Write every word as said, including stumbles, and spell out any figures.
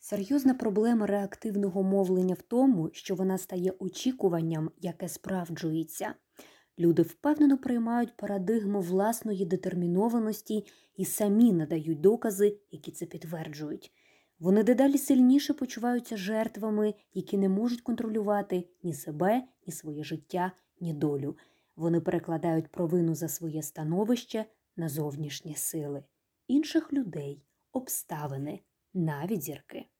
Серйозна проблема реактивного мовлення в тому, що вона стає очікуванням, яке справджується. Люди впевнено приймають парадигму власної детермінованості і самі надають докази, які це підтверджують. Вони дедалі сильніше почуваються жертвами, які не можуть контролювати ні себе, ні своє життя, ні долю. Вони перекладають провину за своє становище на зовнішні сили, інших людей, обставини, навіть зірки.